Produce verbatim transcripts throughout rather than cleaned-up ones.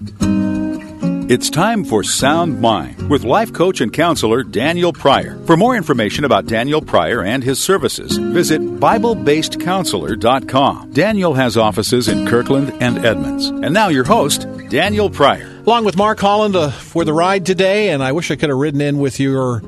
It's time for Sound Mind with life coach and counselor Daniel Pryor. For more information about Daniel Pryor and his services, visit Bible Based Counselor dot com. Daniel has offices in Kirkland and Edmonds. And now your host, Daniel Pryor. Along with Mark Holland uh, for the ride today, and I wish I could have ridden in with your,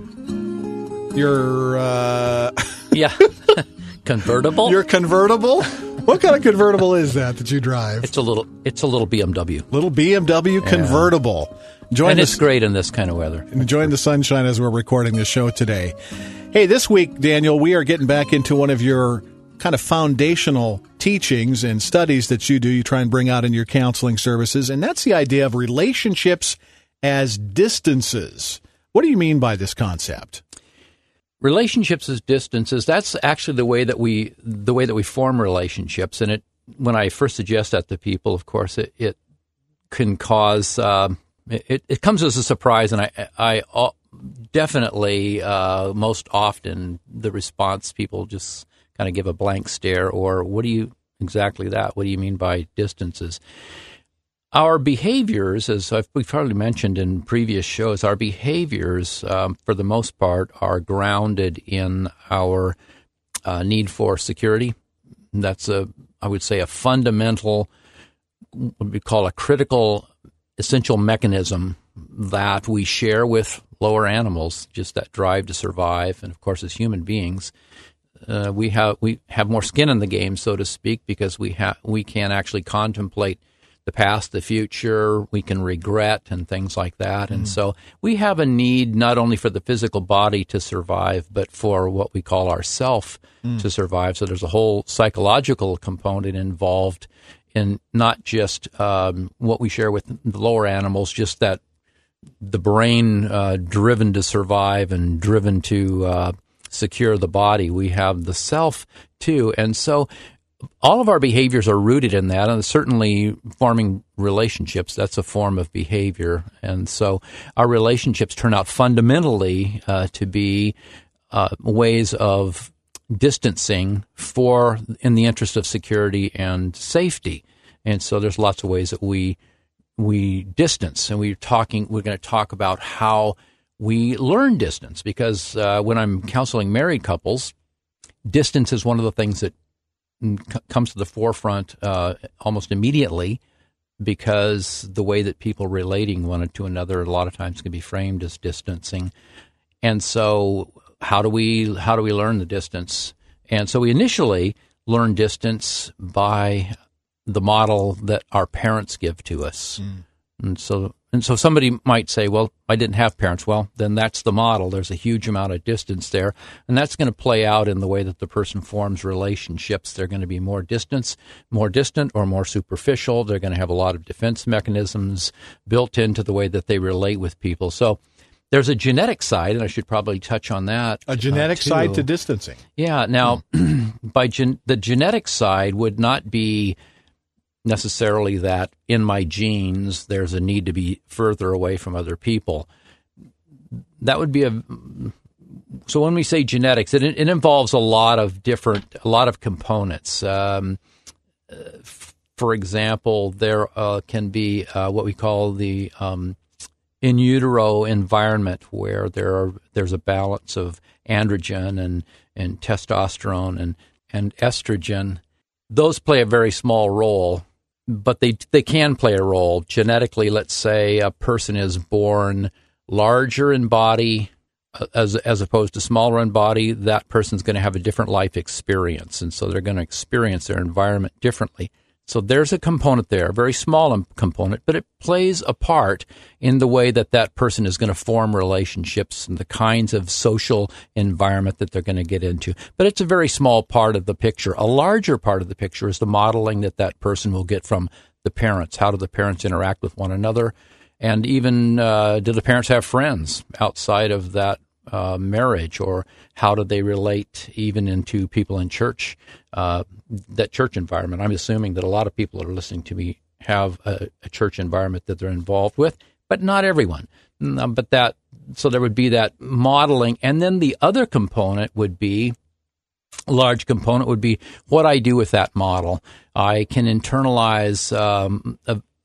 your, uh... yeah, convertible? Your convertible? What kind of convertible is that that you drive? It's a little It's a little B M W. Little B M W yeah. convertible. Enjoying and it's this, great in this kind of weather. Enjoying the sunshine as we're recording this show today. Hey, this week, Daniel, we are getting back into one of your kind of foundational teachings and studies that you do. You try and bring out in your counseling services, and that's the idea of relationships as distances. What do you mean by this concept? Relationships as distances, that's actually the way that we the way that we form relationships. And it when I first suggest that to people, of course, it, it can cause, uh, it, it comes as a surprise. And I, I uh, definitely, uh, most often, the response, people just kind of give a blank stare or, what do you, exactly that, what do you mean by distances? Our behaviors, as I've, we've probably mentioned in previous shows, our behaviors, um, for the most part, are grounded in our uh, need for security. That's a, I would say, a fundamental, what we call a critical, essential mechanism that we share with lower animals. Just that drive to survive, and of course, as human beings, uh, we have we have more skin in the game, so to speak, because we have we can actually contemplate the past, the future, we can regret and things like that. And mm. so we have a need not only for the physical body to survive, but for what we call our self mm. to survive. So there's a whole psychological component involved in not just um, what we share with the lower animals, just that the brain uh, driven to survive and driven to uh, secure the body. We have the self too. And so all of our behaviors are rooted in that, and certainly forming relationships, that's a form of behavior. And so our relationships turn out fundamentally uh, to be uh, ways of distancing for in the interest of security and safety. And so there's lots of ways that we we distance, and we're talking. We're going to talk about how we learn distance, because uh, when I'm counseling married couples, distance is one of the things that comes to the forefront uh, almost immediately, because the way that people relating one to another a lot of times can be framed as distancing. And so how do we how do we learn the distance? And so we initially learn distance by the model that our parents give to us. Mm. And so and so somebody might say, well, I didn't have parents. Well, then that's the model. There's a huge amount of distance there. And that's going to play out in the way that the person forms relationships. They're going to be more distance, more distant or more superficial. They're going to have a lot of defense mechanisms built into the way that they relate with people. So there's a genetic side, and I should probably touch on that. A genetic uh, side to distancing. Yeah. Now, mm. by gen- the genetic side would not be necessarily that in my genes there's a need to be further away from other people. That would be a so when we say genetics, it, it involves a lot of different, a lot of components. Um, for example, there uh, can be uh, what we call the um, in utero environment, where there are there's a balance of androgen and and testosterone and and estrogen. Those play a very small role, but they they can play a role. Genetically, let's say a person is born larger in body as as opposed to smaller in body, that person's going to have a different life experience, and so they're going to experience their environment differently. So there's a component there, a very small component, but it plays a part in the way that that person is going to form relationships and the kinds of social environment that they're going to get into. But it's a very small part of the picture. A larger part of the picture is the modeling that that person will get from the parents. How do the parents interact with one another? And even uh, do the parents have friends outside of that uh, marriage, or how do they relate even into people in church, uh, that church environment? I'm assuming that a lot of people that are listening to me have a, a church environment that they're involved with, but not everyone. Um, but that, so there would be that modeling. And then the other component would be, a large component would be what I do with that model. I can internalize um, a,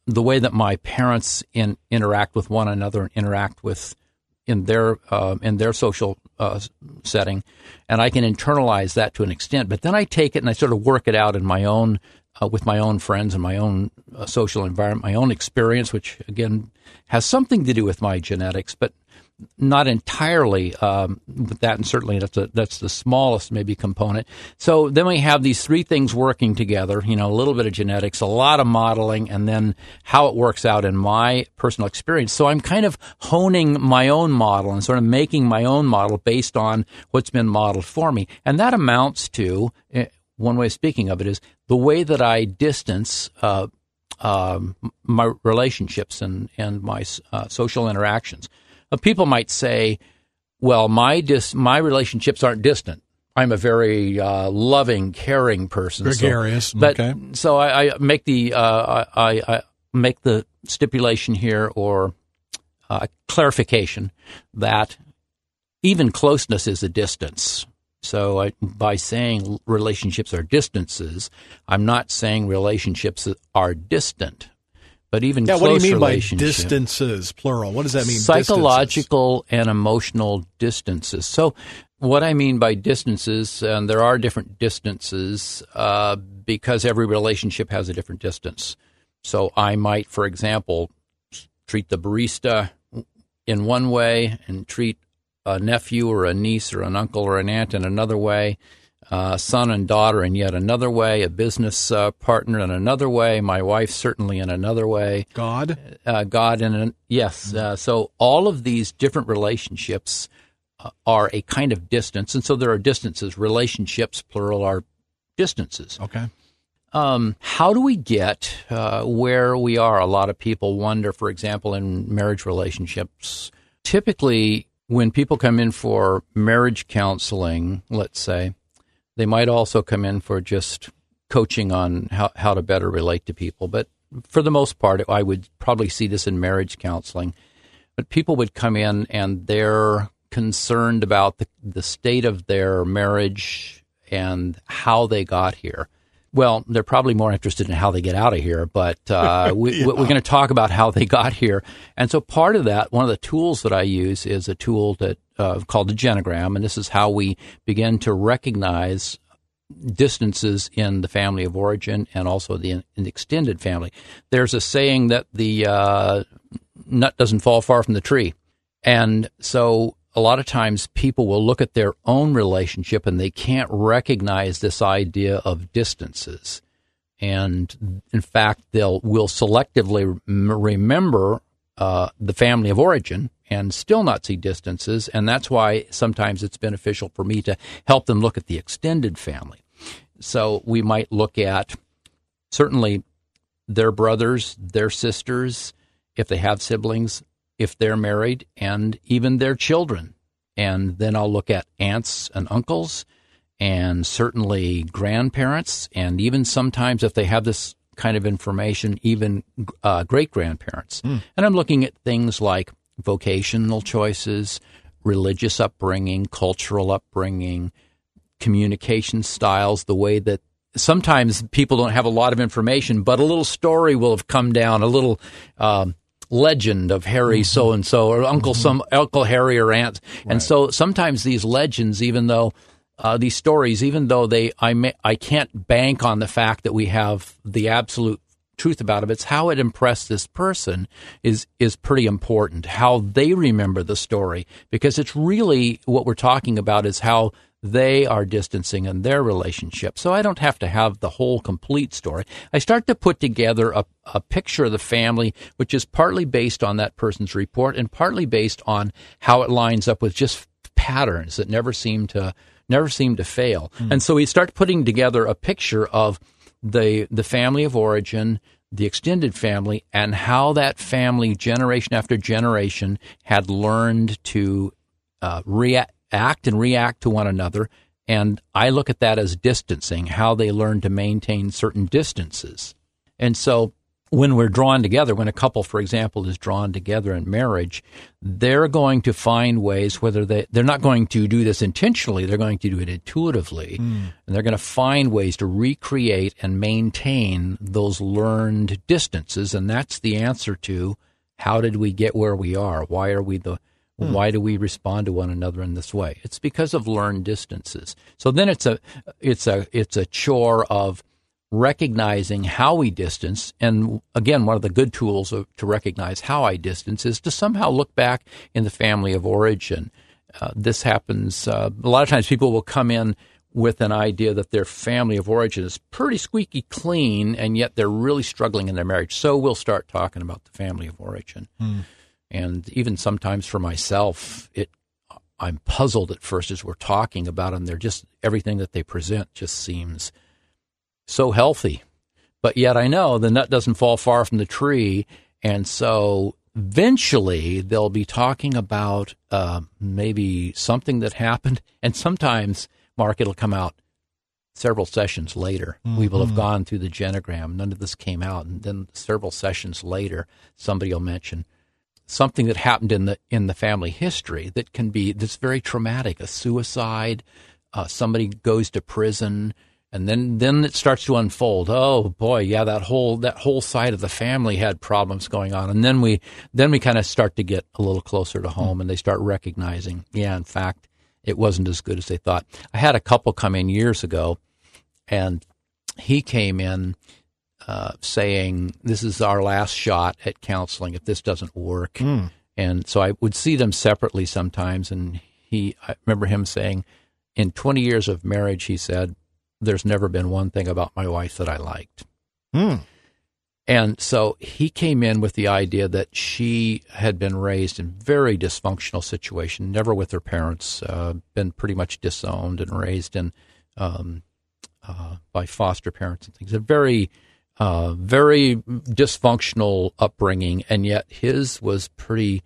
the way that my parents in, interact with one another and interact with in their uh, in their social uh, setting, and I can internalize that to an extent. But then I take it and I sort of work it out in my own uh, with my own friends and my own uh, social environment, my own experience, which again has something to do with my genetics, but not entirely um, with that, and certainly that's a, that's the smallest maybe component. So then we have these three things working together, you know, a little bit of genetics, a lot of modeling, and then how it works out in my personal experience. So I'm kind of honing my own model and sort of making my own model based on what's been modeled for me. And that amounts to, one way of speaking of it is, the way that I distance uh, uh, my relationships and, and my uh, social interactions. People might say, well, my dis- my relationships aren't distant. I'm a very uh, loving, caring person. Gregarious. So, but, okay. So I, I make the uh, I, I make the stipulation here or uh, clarification that even closeness is a distance. So I, by saying relationships are distances, I'm not saying relationships are distant. But even yeah, close what do you mean by relationships, distances, plural? What does that mean? Psychological distances? And emotional distances. So what I mean by distances, and there are different distances uh, because every relationship has a different distance. So I might, for example, treat the barista in one way and treat a nephew or a niece or an uncle or an aunt in another way. Uh, son and daughter in yet another way, a business uh, partner in another way, my wife certainly in another way. God? Uh, God in an, yes. Uh, so all of these different relationships uh, are a kind of distance, and so there are distances. Relationships, plural, are distances. Okay. Um, how do we get uh, where we are? A lot of people wonder, for example, in marriage relationships, typically when people come in for marriage counseling, let's say, they might also come in for just coaching on how, how to better relate to people. But for the most part, I would probably see this in marriage counseling. But people would come in and they're concerned about the, the state of their marriage and how they got here. Well, they're probably more interested in how they get out of here, but uh, we, yeah. we're going to talk about how they got here. And so part of that, one of the tools that I use is a tool that uh, called the genogram, and this is how we begin to recognize distances in the family of origin and also the, in the extended family. There's a saying that the uh, nut doesn't fall far from the tree. And so a lot of times people will look at their own relationship and they can't recognize this idea of distances. And in fact, they'll will selectively remember uh, the family of origin and still not see distances. And that's why sometimes it's beneficial for me to help them look at the extended family. So we might look at certainly their brothers, their sisters, if they have siblings, if they're married, and even their children. And then I'll look at aunts and uncles and certainly grandparents, and even sometimes if they have this kind of information, even uh, great-grandparents. Mm. And I'm looking at things like vocational choices, religious upbringing, cultural upbringing, communication styles, the way that sometimes people don't have a lot of information, but a little story will have come down, a little um, legend of Harry mm-hmm. so-and-so or Uncle mm-hmm. some Uncle Harry or Aunt. Right. And so sometimes these legends, even though uh, these stories, even though they I may, I can't bank on the fact that we have the absolute truth about it, it's how it impressed this person is is pretty important, how they remember the story, because it's really what we're talking about is how they are distancing in their relationship. So I don't have to have the whole complete story. I start to put together a, a picture of the family, which is partly based on that person's report and partly based on how it lines up with just patterns that never seem to never seem to fail. Mm. And so we start putting together a picture of the the family of origin, the extended family, and how that family, generation after generation, had learned to uh, react. act and react to one another, and I look at that as distancing, how they learn to maintain certain distances. And so when we're drawn together, when a couple, for example, is drawn together in marriage, they're going to find ways, whether they, they're not going to do this intentionally, they're going to do it intuitively, mm. and they're going to find ways to recreate and maintain those learned distances, and that's the answer to how did we get where we are? Why are we the mm. why do we respond to one another in this way? It's because of learned distances. So then it's a it's a it's a chore of recognizing how we distance, and again, one of the good tools of, to recognize how I distance is to somehow look back in the family of origin. Uh, this happens, uh, a lot of times people will come in with an idea that their family of origin is pretty squeaky clean, and yet they're really struggling in their marriage. So we'll start talking about the family of origin. Mm. And even sometimes for myself, it I'm puzzled at first as we're talking about them. They're just, everything that they present just seems so healthy. But yet I know the nut doesn't fall far from the tree, and so eventually they'll be talking about uh, maybe something that happened, and sometimes, Mark, it'll come out several sessions later. Mm-hmm. We will have gone through the genogram. None of this came out, and then several sessions later, somebody will mention something that happened in the in the family history that can be, that's very traumatic, a suicide, uh, somebody goes to prison. And then, then it starts to unfold. Oh boy, yeah, that whole that whole side of the family had problems going on. And then we then we kind of start to get a little closer to home, and they start recognizing, yeah, in fact, it wasn't as good as they thought. I had a couple come in years ago, and he came in uh, saying, "This is our last shot at counseling if this doesn't work." Mm. And so I would see them separately sometimes, and he, I remember him saying, in twenty years of marriage, he said, there's never been one thing about my wife that I liked. Mm. And so he came in with the idea that she had been raised in very dysfunctional situation, never with her parents, uh, been pretty much disowned and raised in um, uh, by foster parents and things. A very, uh, very dysfunctional upbringing, and yet his was pretty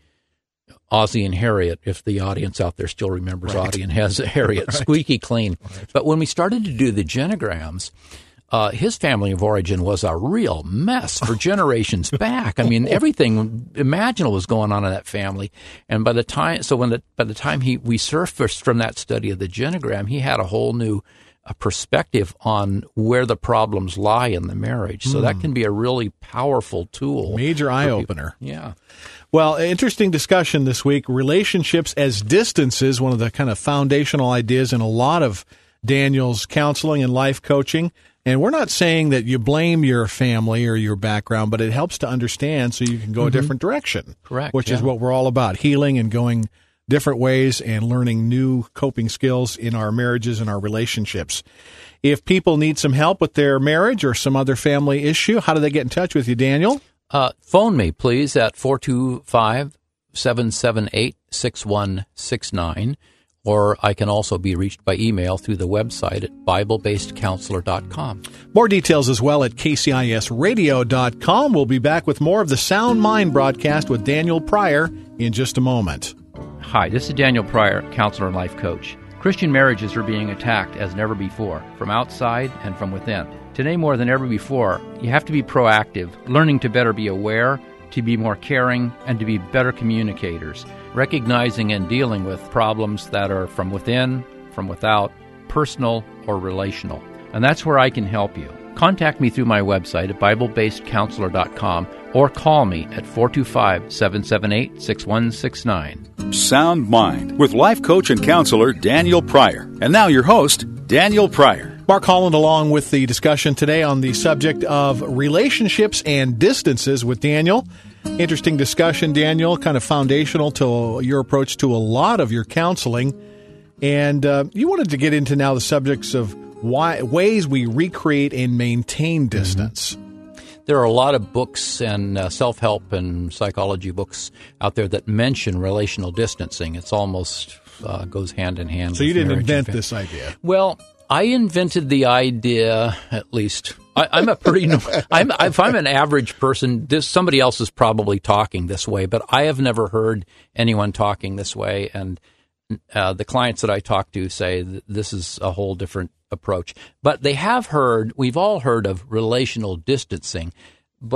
Ozzie and Harriet, if the audience out there still remembers right. Ozzie and Harriet, right. Squeaky clean. Right. But when we started to do the genograms, uh, his family of origin was a real mess for generations back. I mean, everything imaginable was going on in that family. And by the time, so when the, by the time he we surfaced from that study of the genogram, he had a whole new uh, perspective on where the problems lie in the marriage. So mm. that can be a really powerful tool. Major eye opener. Yeah. Well, interesting discussion this week. Relationships as distances, one of the kind of foundational ideas in a lot of Daniel's counseling and life coaching. And we're not saying that you blame your family or your background, but it helps to understand so you can go mm-hmm. a different direction. Correct. Which yeah. is what we're all about, healing and going different ways and learning new coping skills in our marriages and our relationships. If people need some help with their marriage or some other family issue, how do they get in touch with you, Daniel? Uh, phone me, please, at four two five, seven seven eight, six one six nine, or I can also be reached by email through the website at bible based counselor dot com. More details as well at k c i s radio dot com. We'll be back with more of the Sound Mind broadcast with Daniel Pryor in just a moment. Hi, this is Daniel Pryor, counselor and life coach. Christian marriages are being attacked as never before, from outside and from within. Today, more than ever before, you have to be proactive, learning to better be aware, to be more caring, and to be better communicators, recognizing and dealing with problems that are from within, from without, personal or relational. And that's where I can help you. Contact me through my website at bible based counselor dot com or call me at four two five, seven seven eight, six one six nine. Sound Mind with life coach and counselor Daniel Pryor. And now your host, Daniel Pryor. Mark Holland along with the discussion today on the subject of relationships and distances with Daniel. Interesting discussion, Daniel, kind of foundational to your approach to a lot of your counseling. And uh, you wanted to get into now the subjects of why ways we recreate and maintain distance. Mm-hmm. There are a lot of books and uh, self-help and psychology books out there that mention relational distancing. It's almost uh, goes hand in hand. So with you didn't marriage invent and this idea? Well, I invented the idea, at least. I, I'm a pretty, I'm, if I'm an average person, this, somebody else is probably talking this way, but I have never heard anyone talking this way. And uh, the clients that I talk to say that this is a whole different approach. But they have heard, we've all heard of relational distancing, but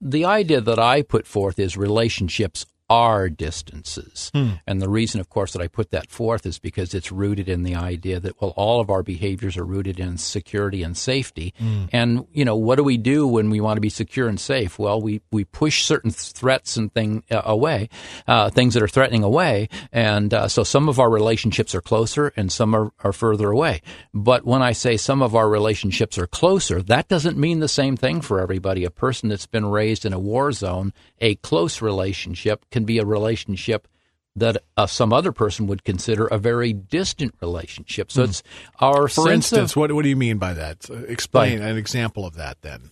the idea that I put forth is relationships are distances. Hmm. And the reason, of course, that I put that forth is because it's rooted in the idea that, well, all of our behaviors are rooted in security and safety. Hmm. And, you know, what do we do when we want to be secure and safe? Well, we, we push certain threats and thing uh, away, uh, things that are threatening away. And uh, so some of our relationships are closer and some are, are further away. But when I say some of our relationships are closer, that doesn't mean the same thing for everybody. A person that's been raised in a war zone, a close relationship can be a relationship that uh, some other person would consider a very distant relationship. So mm. it's our For sense instance, of, what, what do you mean by that? Explain by, an example of that then.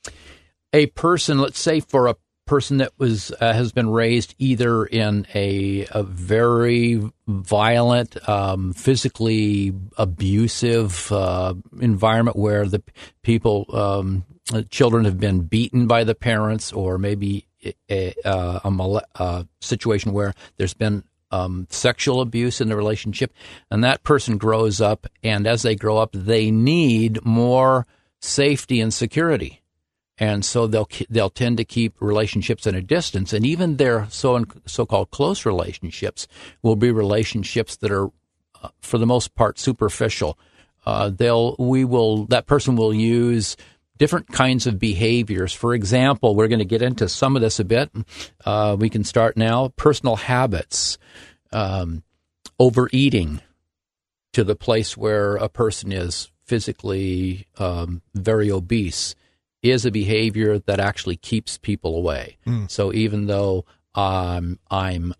A person, let's say for a person that was uh, has been raised either in a, a very violent, um, physically abusive uh, environment where the people, um, children have been beaten by the parents, or maybe a, a, a, a situation where there's been um, sexual abuse in the relationship, and that person grows up, and as they grow up, they need more safety and security. And so they'll they'll tend to keep relationships at a distance, and even their so so-called close relationships will be relationships that are, uh, for the most part, superficial. Uh, they'll we will that person will use different kinds of behaviors. For example, we're going to get into some of this a bit. Uh, we can start now. Personal habits, um, overeating to the place where a person is physically um, very obese, is a behavior that actually keeps people away. Mm. So even though um, I'm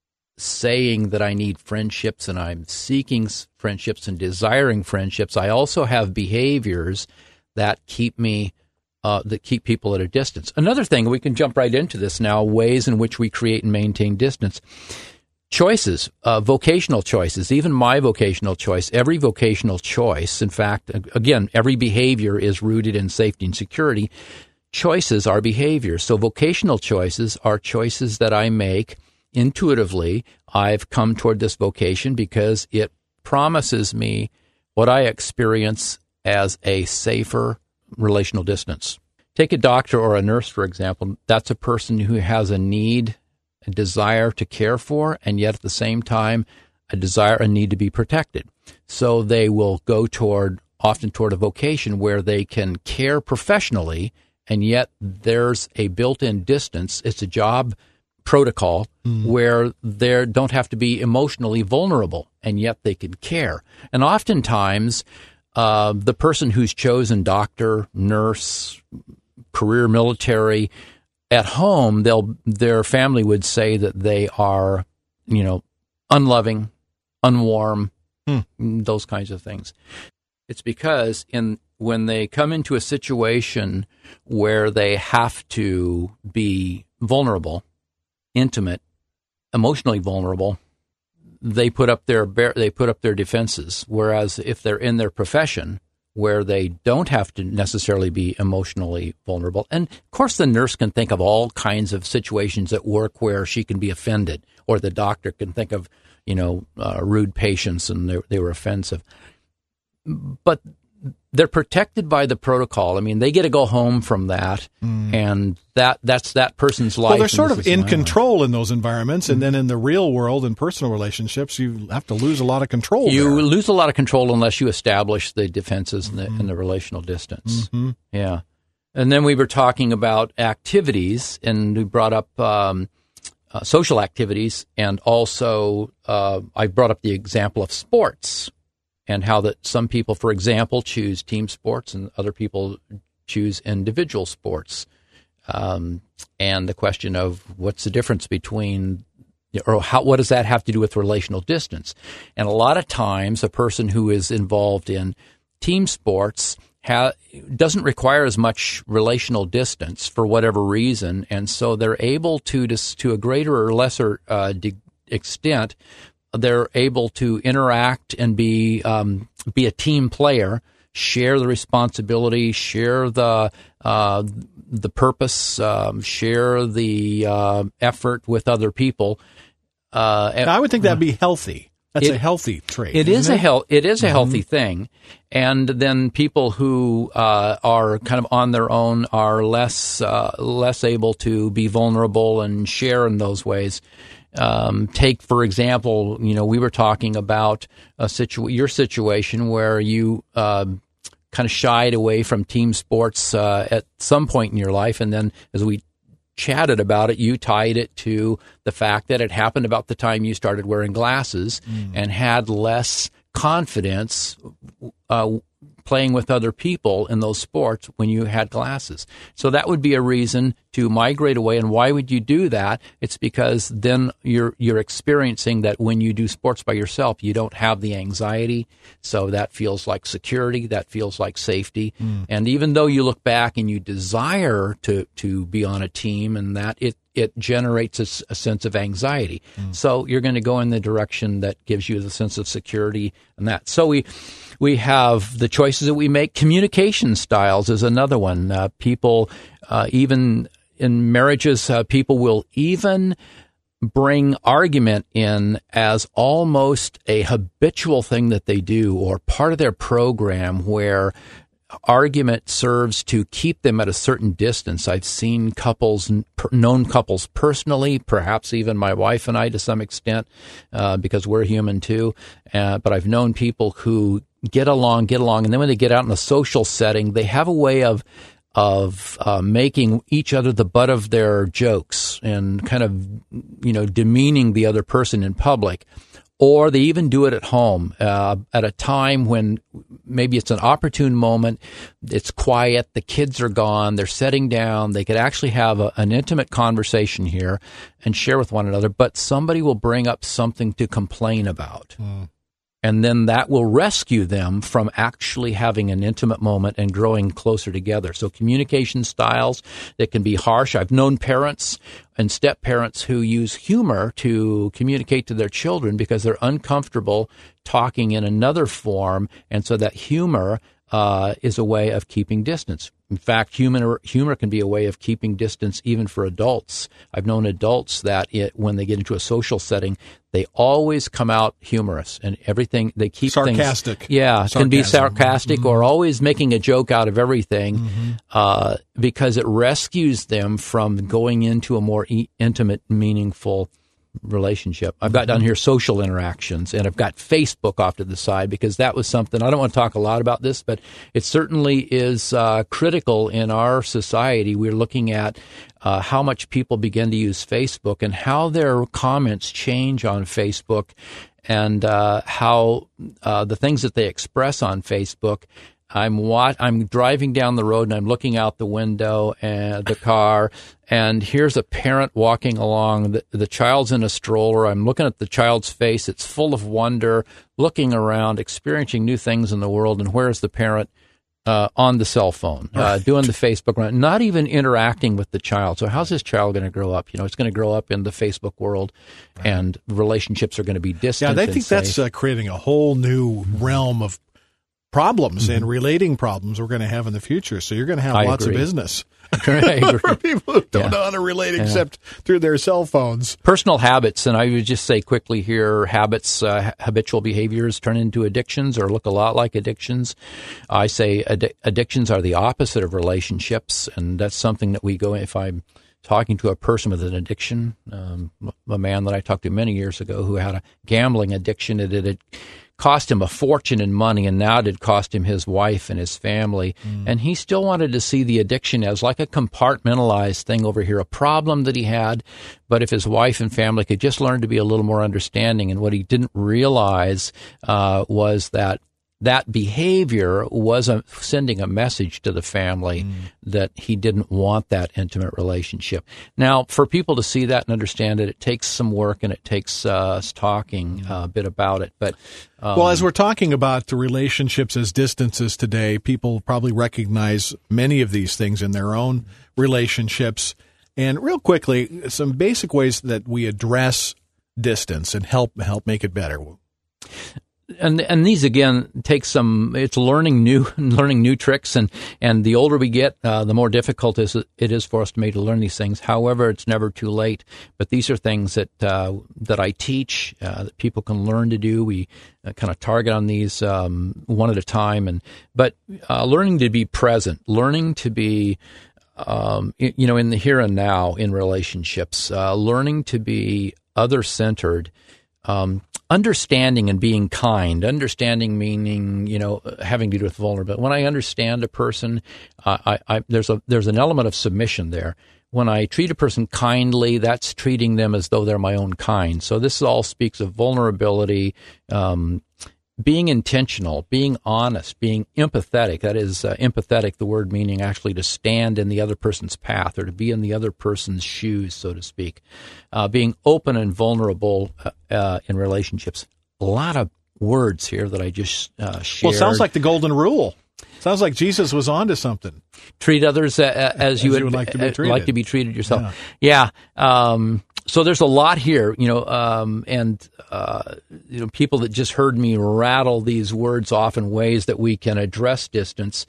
saying that I need friendships and I'm seeking friendships and desiring friendships, I also have behaviors that keep me, uh, that keep people at a distance. Another thing, we can jump right into this now, ways in which we create and maintain distance. Choices, uh, vocational choices, even my vocational choice, every vocational choice, in fact, again, every behavior is rooted in safety and security. Choices are behaviors. So vocational choices are choices that I make intuitively. I've come toward this vocation because it promises me what I experience as a safer relational distance. Take a doctor or a nurse, for example. That's a person who has a need, a desire to care for, and yet at the same time, a desire, a need to be protected. So they will go toward, often toward a vocation where they can care professionally, and yet there's a built-in distance. It's a job protocol mm. where they don't have to be emotionally vulnerable, and yet they can care. And oftentimes, uh, the person who's chosen doctor, nurse, career military, at home, they'll their family would say that they are, you know, unloving, unwarm, hmm. those kinds of things. It's because in when they come into a situation where they have to be vulnerable, intimate, emotionally vulnerable, they put up their they put up their defenses. Whereas if they're in their profession, where they don't have to necessarily be emotionally vulnerable. And, of course, the nurse can think of all kinds of situations at work where she can be offended, or the doctor can think of, you know, uh, rude patients and they, they were offensive. But they're protected by the protocol. I mean, they get to go home from that, mm. and that that's that person's life. Well, they're sort of in control in those environments, and then in the real world, in personal relationships, you have to lose a lot of control. You there. lose a lot of control unless you establish the defenses mm-hmm. and, the, and the relational distance. Mm-hmm. Yeah. And then we were talking about activities, and we brought up um, uh, social activities, and also uh, I brought up the example of sports. And how that some people, for example, choose team sports and other people choose individual sports. Um, and the question of what's the difference between, or how, what does that have to do with relational distance? And a lot of times a person who is involved in team sports ha- doesn't require as much relational distance for whatever reason. And so they're able to, to, to a greater or lesser uh, de- extent, they're able to interact and be um, be a team player, share the responsibility, share the uh, the purpose, um, share the uh, effort with other people. Uh, and I would think that'd be healthy. That's it, a healthy trait. It is it? a health. It is a mm-hmm. healthy thing, and then people who uh, are kind of on their own are less uh, less able to be vulnerable and share in those ways. Um, take, for example, you know, we were talking about a situ- your situation where you uh, kind of shied away from team sports uh, at some point in your life, and then as we chatted about it, you tied it to the fact that it happened about the time you started wearing glasses mm. and had less confidence uh, playing with other people in those sports when you had glasses. So that would be a reason to migrate away. And why would you do that? It's because then you're you're experiencing that when you do sports by yourself, you don't have the anxiety. So that feels like security. That feels like safety. Mm. And even though you look back and you desire to to be on a team, and that it it generates a, a sense of anxiety. Mm. So you're going to go in the direction that gives you the sense of security and that. So we we have the choices that we make. Communication styles is another one. Uh, people, uh, even in marriages, uh, people will even bring argument in as almost a habitual thing that they do or part of their program where argument serves to keep them at a certain distance. I've seen couples, known couples personally, perhaps even my wife and I to some extent, uh, because we're human too. Uh, but I've known people who get along, get along, and then when they get out in a social setting, they have a way of of uh, making each other the butt of their jokes and kind of, you know, demeaning the other person in public. Or they even do it at home uh, at a time when maybe it's an opportune moment. It's quiet. The kids are gone. They're sitting down. They could actually have a, an intimate conversation here and share with one another. But somebody will bring up something to complain about. Mm. And then that will rescue them from actually having an intimate moment and growing closer together. So communication styles that can be harsh. I've known parents and step-parents who use humor to communicate to their children because they're uncomfortable talking in another form. And so that humor uh, is a way of keeping distance. In fact, humor, humor can be a way of keeping distance even for adults. I've known adults that it, when they get into a social setting, they always come out humorous and everything. They keep sarcastic. Things, yeah, Sarcasm. Can be sarcastic mm-hmm. or always making a joke out of everything mm-hmm. uh, because it rescues them from going into a more e- intimate, meaningful relationship. I've got down here social interactions, and I've got Facebook off to the side because that was something, I don't want to talk a lot about this, but it certainly is uh, critical in our society. We're looking at uh, how much people begin to use Facebook and how their comments change on Facebook and uh, how uh, the things that they express on Facebook. I'm wat- I'm driving down the road and I'm looking out the window and the car, and here's a parent walking along. The, the child's in a stroller. I'm looking at the child's face. It's full of wonder, looking around, experiencing new things in the world. And where's the parent? Uh, on the cell phone, uh, doing the Facebook run, not even interacting with the child. So how's this child going to grow up? You know, it's going to grow up in the Facebook world, right. And relationships are going to be distant. Yeah, I think that's uh, creating a whole new realm of problems mm-hmm. and relating problems we're going to have in the future. So you're going to have I lots agree. of business. I agree. For people who don't yeah. know how to relate yeah. except through their cell phones. Personal habits, and I would just say quickly here, habits, uh, habitual behaviors turn into addictions or look a lot like addictions. I say ad- addictions are the opposite of relationships, and that's something that we go, if I'm talking to a person with an addiction, um, a man that I talked to many years ago who had a gambling addiction, it had cost him a fortune in money, and now it had cost him his wife and his family. Mm. And he still wanted to see the addiction as like a compartmentalized thing over here, a problem that he had. But if his wife and family could just learn to be a little more understanding, and what he didn't realize uh, was that that behavior was a, sending a message to the family mm. that he didn't want that intimate relationship. Now, for people to see that and understand it, it takes some work and it takes uh, us talking uh, a bit about it. But um, well, as we're talking about the relationships as distances today, people probably recognize many of these things in their own relationships. And real quickly, some basic ways that we address distance and help help make it better. and and these again take some. It's learning new learning new tricks, and, and the older we get, uh, the more difficult is it is for us to maybe to learn these things. However, it's never too late. But these are things that uh, that I teach uh, that people can learn to do. We uh, kind of target on these um, one at a time, and but uh, learning to be present, learning to be. Um, you know, in the here and now in relationships, uh, learning to be other-centered, um, understanding and being kind. Understanding meaning, you know, having to do with vulnerability. When I understand a person, uh, I, I, there's a there's an element of submission there. When I treat a person kindly, that's treating them as though they're my own kind. So this all speaks of vulnerability, um, being intentional, being honest, being empathetic. That is uh, empathetic, the word meaning actually to stand in the other person's path or to be in the other person's shoes, so to speak. Uh, being open and vulnerable uh, uh, in relationships. A lot of words here that I just uh, shared. Well, it sounds like the golden rule. Sounds like Jesus was onto something. Treat others uh, as, as you would, you would like to be treated. Like to be treated yourself. Yeah. yeah um, so there's a lot here, you know, um, and uh, you know, people that just heard me rattle these words off in ways that we can address distance.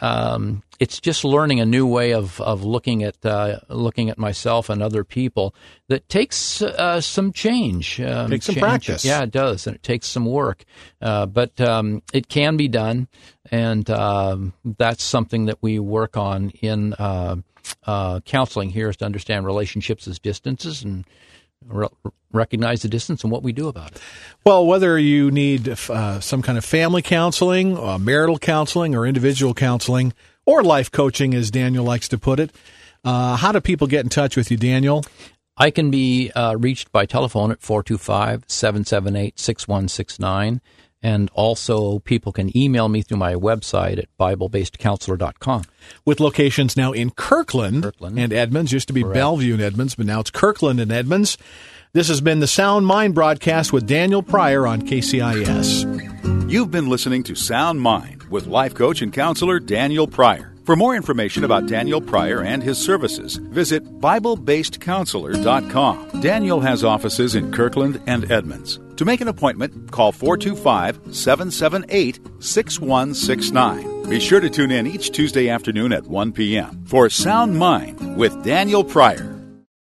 Um, it's just learning a new way of of looking at uh, looking at myself and other people that takes uh, some change. Um, takes some change. practice. Yeah, it does, and it takes some work. Uh, but um, it can be done, and um, that's something that we work on in uh, uh, counseling here, is to understand relationships as distances and re- recognize the distance and what we do about it. Well, whether you need uh, some kind of family counseling, uh, marital counseling, or individual counseling, or life coaching, as Daniel likes to put it, uh, how do people get in touch with you, Daniel? I can be uh, reached by telephone at four two five, seven seven eight, six one six nine. And also, people can email me through my website at bible based counselor dot com. With locations now in Kirkland, Kirkland. and Edmonds. Used to be Correct. Bellevue and Edmonds, but now it's Kirkland and Edmonds. This has been the Sound Mind broadcast with Daniel Pryor on K C I S. You've been listening to Sound Mind with life coach and counselor Daniel Pryor. For more information about Daniel Pryor and his services, visit bible based counselor dot com. Daniel has offices in Kirkland and Edmonds. To make an appointment, call four two five, seven seven eight, six one six nine. Be sure to tune in each Tuesday afternoon at one p.m. for Sound Mind with Daniel Pryor.